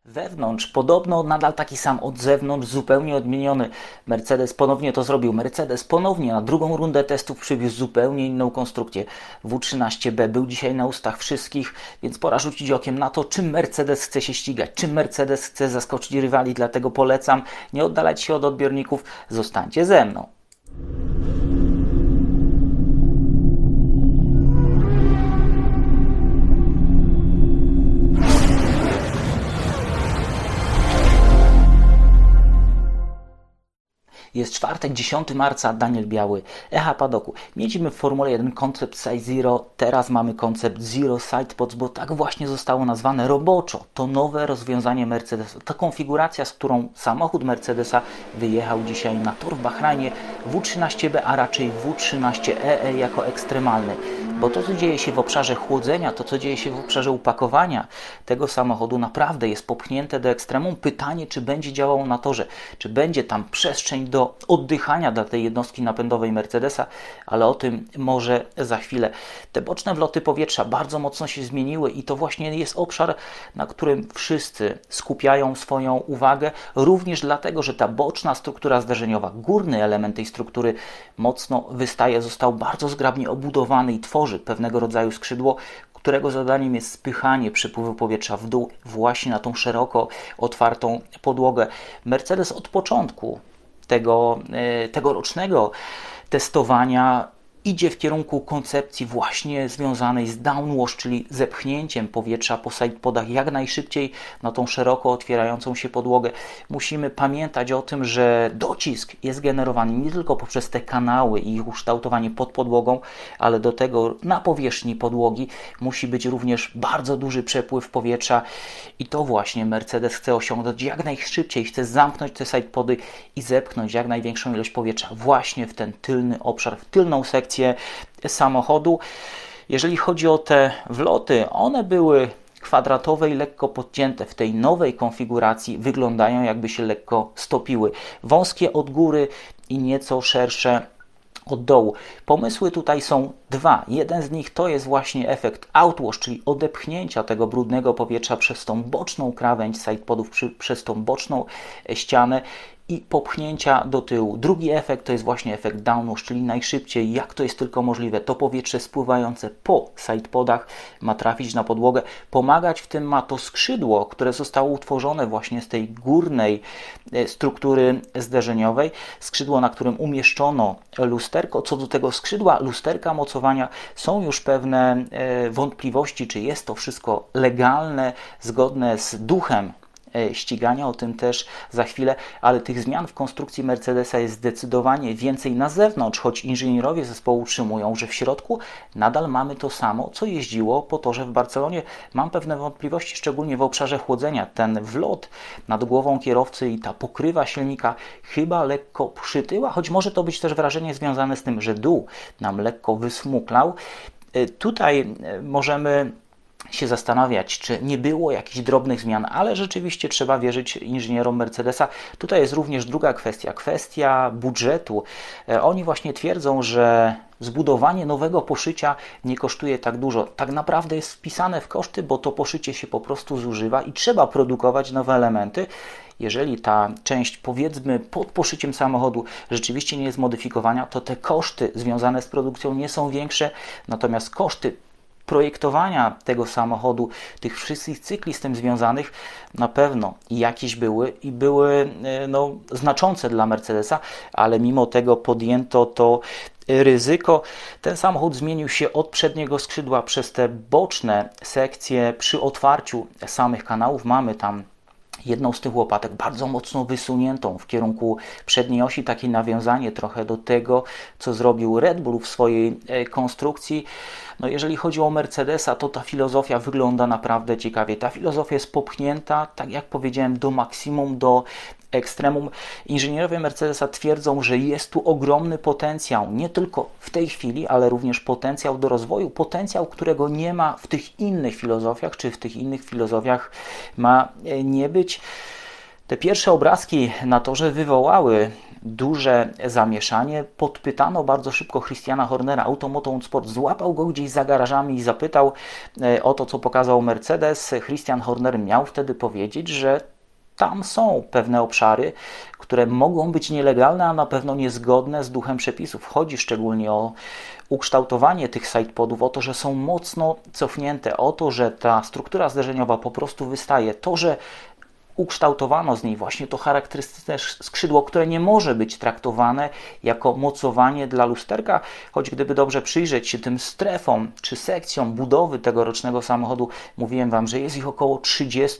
Wewnątrz podobno nadal taki sam od zewnątrz, zupełnie odmieniony. Mercedes ponownie to zrobił. Mercedes ponownie na drugą rundę testów przywiózł zupełnie inną konstrukcję. W13B był dzisiaj na ustach wszystkich, więc pora rzucić okiem na to, czym Mercedes chce się ścigać, czym Mercedes chce zaskoczyć rywali, dlatego polecam nie oddalać się od odbiorników, zostańcie ze mną. Jest czwartek, 10 marca, Daniel Biały, Echa Padoku. Mieliśmy w Formule 1 koncept Side Zero, teraz mamy koncept Zero Sidepods, bo tak właśnie zostało nazwane roboczo. To nowe rozwiązanie Mercedesa, ta konfiguracja, z którą samochód Mercedesa wyjechał dzisiaj na tor w Bahrajnie, W13B, a raczej W13EE jako ekstremalny. Bo to, co dzieje się w obszarze chłodzenia, to, co dzieje się w obszarze upakowania tego samochodu, naprawdę jest popchnięte do ekstremum. Pytanie, czy będzie działało na torze, czy będzie tam przestrzeń do oddychania dla tej jednostki napędowej Mercedesa, ale o tym może za chwilę. Te boczne wloty powietrza bardzo mocno się zmieniły i to właśnie jest obszar, na którym wszyscy skupiają swoją uwagę, również dlatego, że ta boczna struktura zderzeniowa, górny element tej struktury mocno wystaje, został bardzo zgrabnie obudowany i tworzy pewnego rodzaju skrzydło, którego zadaniem jest spychanie przepływu powietrza w dół właśnie na tą szeroko otwartą podłogę. Mercedes od początku tegorocznego testowania idzie w kierunku koncepcji właśnie związanej z downwash, czyli zepchnięciem powietrza po sidepodach jak najszybciej na tą szeroko otwierającą się podłogę. Musimy pamiętać o tym, że docisk jest generowany nie tylko poprzez te kanały i ich ukształtowanie pod podłogą, ale do tego na powierzchni podłogi musi być również bardzo duży przepływ powietrza i to właśnie Mercedes chce osiągnąć jak najszybciej, chce zamknąć te sidepody i zepchnąć jak największą ilość powietrza właśnie w ten tylny obszar, w tylną sekcję samochodu. Jeżeli chodzi o te wloty, one były kwadratowe i lekko podcięte. W tej nowej konfiguracji wyglądają, jakby się lekko stopiły. Wąskie od góry i nieco szersze od dołu. Pomysły tutaj są dwa. Jeden z nich to jest właśnie efekt outwash, czyli odepchnięcia tego brudnego powietrza przez tą boczną krawędź sidepodów, przez tą boczną ścianę i popchnięcia do tyłu. Drugi efekt to jest właśnie efekt downwash, czyli najszybciej, jak to jest tylko możliwe, to powietrze spływające po sidepodach ma trafić na podłogę. Pomagać w tym ma to skrzydło, które zostało utworzone właśnie z tej górnej struktury zderzeniowej. Skrzydło, na którym umieszczono lusterko. Co do tego skrzydła, lusterka mocowania, są już pewne wątpliwości, czy jest to wszystko legalne, zgodne z duchem ścigania, o tym też za chwilę, ale tych zmian w konstrukcji Mercedesa jest zdecydowanie więcej na zewnątrz, choć inżynierowie zespołu utrzymują, że w środku nadal mamy to samo, co jeździło po torze w Barcelonie. Mam pewne wątpliwości, szczególnie w obszarze chłodzenia. Ten wlot nad głową kierowcy i ta pokrywa silnika chyba lekko przytyła, choć może to być też wrażenie związane z tym, że dół nam lekko wysmuklał. Tutaj możemy się zastanawiać, czy nie było jakichś drobnych zmian, ale rzeczywiście trzeba wierzyć inżynierom Mercedesa. Tutaj jest również druga kwestia budżetu. Oni właśnie twierdzą, że zbudowanie nowego poszycia nie kosztuje tak dużo. Tak naprawdę jest wpisane w koszty, bo to poszycie się po prostu zużywa i trzeba produkować nowe elementy. Jeżeli ta część, powiedzmy, pod poszyciem samochodu rzeczywiście nie jest modyfikowana, to te koszty związane z produkcją nie są większe, natomiast koszty projektowania tego samochodu, tych wszystkich cykli z tym związanych na pewno jakieś były i były znaczące dla Mercedesa, ale mimo tego podjęto to ryzyko. Ten samochód zmienił się od przedniego skrzydła przez te boczne sekcje przy otwarciu samych kanałów. Mamy tam jedną z tych łopatek bardzo mocno wysuniętą w kierunku przedniej osi, takie nawiązanie trochę do tego, co zrobił Red Bull w swojej konstrukcji. No jeżeli chodzi o Mercedesa, to ta filozofia wygląda naprawdę ciekawie. Ta filozofia jest popchnięta, tak jak powiedziałem, do maksimum, do ekstremum. Inżynierowie Mercedesa twierdzą, że jest tu ogromny potencjał, nie tylko w tej chwili, ale również potencjał do rozwoju, potencjał, którego nie ma w tych innych filozofiach, czy w tych innych filozofiach ma nie być. Te pierwsze obrazki na torze wywołały duże zamieszanie. Podpytano bardzo szybko Christiana Hornera, Automoto Sport, złapał go gdzieś za garażami i zapytał o to, co pokazał Mercedes. Christian Horner miał wtedy powiedzieć, że tam są pewne obszary, które mogą być nielegalne, a na pewno niezgodne z duchem przepisów. Chodzi szczególnie o ukształtowanie tych sidepodów, o to, że są mocno cofnięte, o to, że ta struktura zderzeniowa po prostu wystaje, to, że ukształtowano z niej właśnie to charakterystyczne skrzydło, które nie może być traktowane jako mocowanie dla lusterka, choć gdyby dobrze przyjrzeć się tym strefom czy sekcjom budowy tegorocznego samochodu, mówiłem Wam, że jest ich około 30,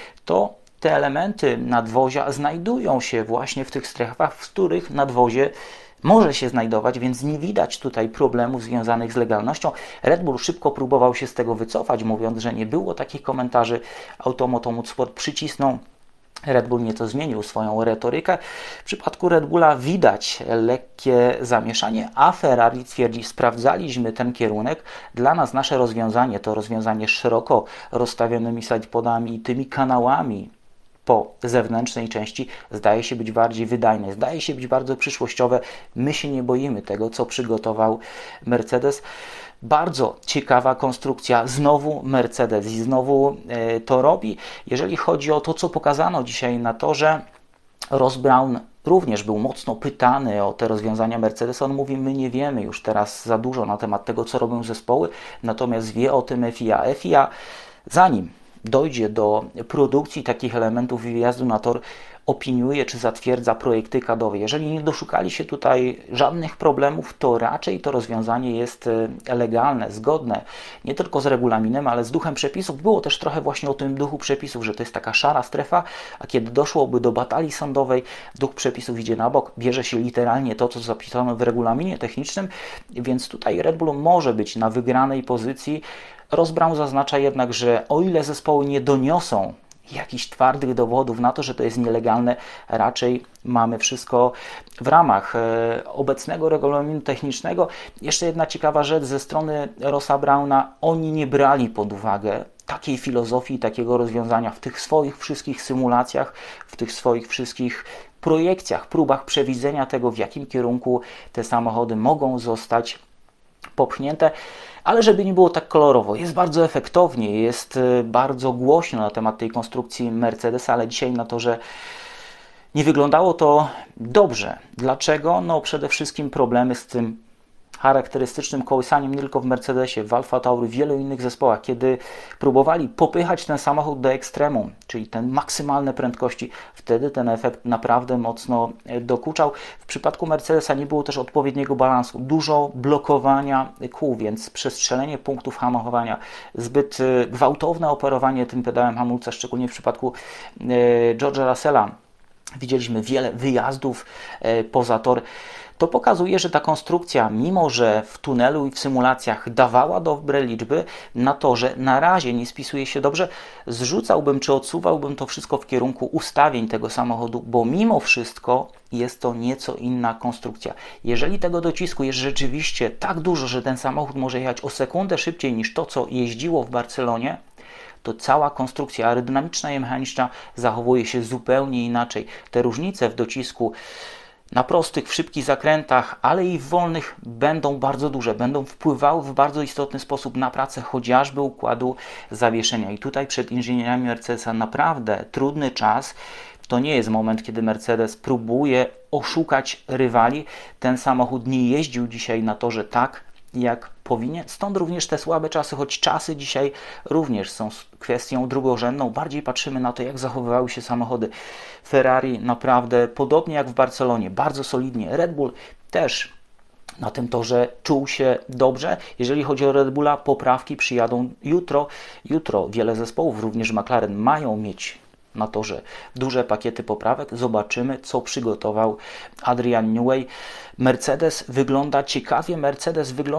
to te elementy nadwozia znajdują się właśnie w tych strefach, w których nadwozie może się znajdować, więc nie widać tutaj problemów związanych z legalnością. Red Bull szybko próbował się z tego wycofać, mówiąc, że nie było takich komentarzy. Automoto Sport przycisnął. Red Bull nieco zmienił swoją retorykę. W przypadku Red Bulla widać lekkie zamieszanie, a Ferrari twierdzi, sprawdzaliśmy ten kierunek. Dla nas nasze rozwiązanie to rozwiązanie szeroko rozstawionymi sidepodami i tymi kanałami po zewnętrznej części zdaje się być bardziej wydajne, zdaje się być bardzo przyszłościowe. My się nie boimy tego, co przygotował Mercedes. Bardzo ciekawa konstrukcja, znowu Mercedes i znowu to robi. Jeżeli chodzi o to, co pokazano dzisiaj na torze, Ross Brawn również był mocno pytany o te rozwiązania Mercedesa. On mówi, my nie wiemy już teraz za dużo na temat tego, co robią zespoły, natomiast wie o tym FIA. FIA, zanim dojdzie do produkcji takich elementów i wyjazdu na tor, opiniuje czy zatwierdza projekty CAD-owe. Jeżeli nie doszukali się tutaj żadnych problemów, to raczej to rozwiązanie jest legalne, zgodne nie tylko z regulaminem, ale z duchem przepisów. Było też trochę właśnie o tym duchu przepisów, że to jest taka szara strefa, a kiedy doszłoby do batalii sądowej, duch przepisów idzie na bok, bierze się literalnie to, co zapisano w regulaminie technicznym, więc tutaj Red Bull może być na wygranej pozycji. Ross Brawn zaznacza jednak, że o ile zespoły nie doniosą jakichś twardych dowodów na to, że to jest nielegalne, raczej mamy wszystko w ramach obecnego regulaminu technicznego. Jeszcze jedna ciekawa rzecz ze strony Rossa Browna, oni nie brali pod uwagę takiej filozofii, takiego rozwiązania w tych swoich wszystkich symulacjach, w tych swoich wszystkich projekcjach, próbach przewidzenia tego, w jakim kierunku te samochody mogą zostać popchnięte. Ale żeby nie było tak kolorowo, jest bardzo efektownie, jest bardzo głośno na temat tej konstrukcji Mercedesa, ale dzisiaj na to, że nie wyglądało to dobrze. Dlaczego? No przede wszystkim problemy z tym charakterystycznym kołysaniem nie tylko w Mercedesie, w Alfa Tauri, w wielu innych zespołach, kiedy próbowali popychać ten samochód do ekstremum, czyli te maksymalne prędkości, wtedy ten efekt naprawdę mocno dokuczał. W przypadku Mercedesa nie było też odpowiedniego balansu, dużo blokowania kół, więc przestrzelenie punktów hamowania, zbyt gwałtowne operowanie tym pedałem hamulca, szczególnie w przypadku George'a Russella. Widzieliśmy wiele wyjazdów poza tor. To pokazuje, że ta konstrukcja, mimo że w tunelu i w symulacjach dawała dobre liczby, na torze na razie nie spisuje się dobrze, zrzucałbym czy odsuwałbym to wszystko w kierunku ustawień tego samochodu, bo mimo wszystko jest to nieco inna konstrukcja. Jeżeli tego docisku jest rzeczywiście tak dużo, że ten samochód może jechać o sekundę szybciej niż to, co jeździło w Barcelonie, to cała konstrukcja aerodynamiczna i mechaniczna zachowuje się zupełnie inaczej. Te różnice w docisku na prostych, w szybkich zakrętach, ale i w wolnych będą bardzo duże, będą wpływały w bardzo istotny sposób na pracę chociażby układu zawieszenia. I tutaj przed inżynierami Mercedesa naprawdę trudny czas. To nie jest moment, kiedy Mercedes próbuje oszukać rywali. Ten samochód nie jeździł dzisiaj na torze tak, jak powinien. Stąd również te słabe czasy, choć czasy dzisiaj również są kwestią drugorzędną. Bardziej patrzymy na to, jak zachowywały się samochody. Ferrari naprawdę, podobnie jak w Barcelonie, bardzo solidnie. Red Bull też na tym torze czuł się dobrze. Jeżeli chodzi o Red Bulla, poprawki przyjadą jutro. Jutro wiele zespołów, również McLaren, mają mieć na torze duże pakiety poprawek. Zobaczymy, co przygotował Adrian Newey. Mercedes wygląda ciekawie, Mercedes wygląda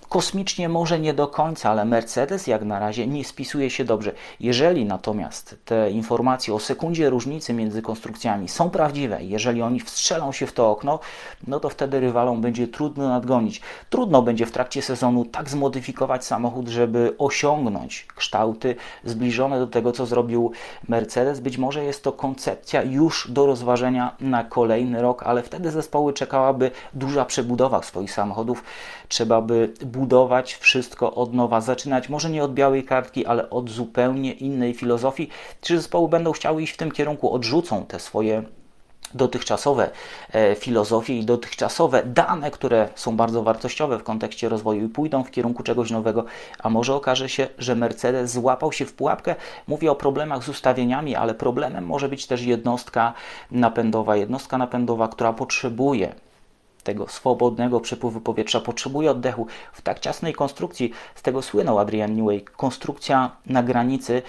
Kosmicznie może nie do końca, ale Mercedes jak na razie nie spisuje się dobrze. Jeżeli natomiast te informacje o sekundzie różnicy między konstrukcjami są prawdziwe, jeżeli oni wstrzelą się w to okno, no to wtedy rywalom będzie trudno nadgonić. Trudno będzie w trakcie sezonu tak zmodyfikować samochód, żeby osiągnąć kształty zbliżone do tego, co zrobił Mercedes. Być może jest to koncepcja już do rozważenia na kolejny rok, ale wtedy zespoły czekałaby duża przebudowa swoich samochodów. Trzeba by budować wszystko od nowa, zaczynać może nie od białej kartki, ale od zupełnie innej filozofii. Czy zespoły będą chciały iść w tym kierunku, odrzucą te swoje dotychczasowe filozofie i dotychczasowe dane, które są bardzo wartościowe w kontekście rozwoju i pójdą w kierunku czegoś nowego, a może okaże się, że Mercedes złapał się w pułapkę. Mówię o problemach z ustawieniami, ale problemem może być też jednostka napędowa, która potrzebuje tego swobodnego przepływu powietrza, potrzebuje oddechu. W tak ciasnej konstrukcji, z tego słynął Adrian Newey, konstrukcja na granicy,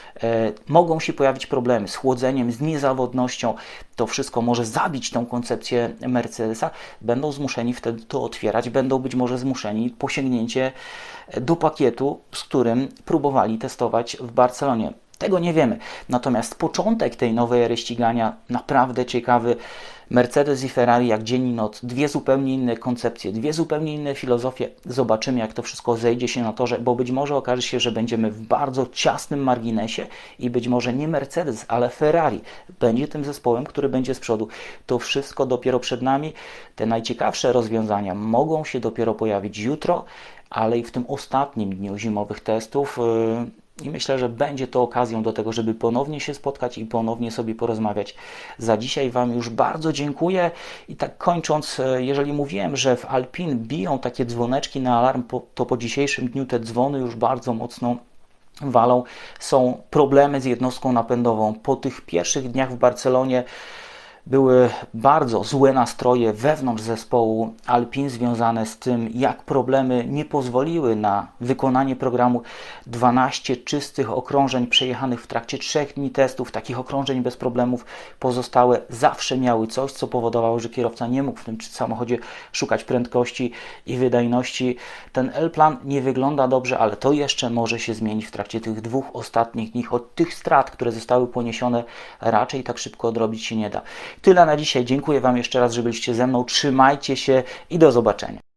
mogą się pojawić problemy z chłodzeniem, z niezawodnością. To wszystko może zabić tą koncepcję Mercedesa. Będą zmuszeni wtedy to otwierać, będą być może zmuszeni po sięgnięcie do pakietu, z którym próbowali testować w Barcelonie. Tego nie wiemy. Natomiast początek tej nowej ery ścigania naprawdę ciekawy. Mercedes i Ferrari jak dzień i noc, dwie zupełnie inne koncepcje, dwie zupełnie inne filozofie. Zobaczymy, jak to wszystko zejdzie się na torze, bo być może okaże się, że będziemy w bardzo ciasnym marginesie i być może nie Mercedes, ale Ferrari będzie tym zespołem, który będzie z przodu. To wszystko dopiero przed nami. Te najciekawsze rozwiązania mogą się dopiero pojawić jutro, ale i w tym ostatnim dniu zimowych testów. I myślę, że będzie to okazją do tego, żeby ponownie się spotkać i ponownie sobie porozmawiać. Za dzisiaj Wam już bardzo dziękuję. I tak kończąc, jeżeli mówiłem, że w Alpine biją takie dzwoneczki na alarm, to po dzisiejszym dniu te dzwony już bardzo mocno walą. Są problemy z jednostką napędową. Po tych pierwszych dniach w Barcelonie były bardzo złe nastroje wewnątrz zespołu Alpine związane z tym, jak problemy nie pozwoliły na wykonanie programu. 12 czystych okrążeń przejechanych w trakcie 3 dni testów, takich okrążeń bez problemów. Pozostałe zawsze miały coś, co powodowało, że kierowca nie mógł w tym samochodzie szukać prędkości i wydajności. Ten L-plan nie wygląda dobrze, ale to jeszcze może się zmienić w trakcie tych 2 ostatnich dni. Od tych strat, które zostały poniesione, raczej tak szybko odrobić się nie da. Tyle na dzisiaj. Dziękuję Wam jeszcze raz, że byliście ze mną. Trzymajcie się i do zobaczenia.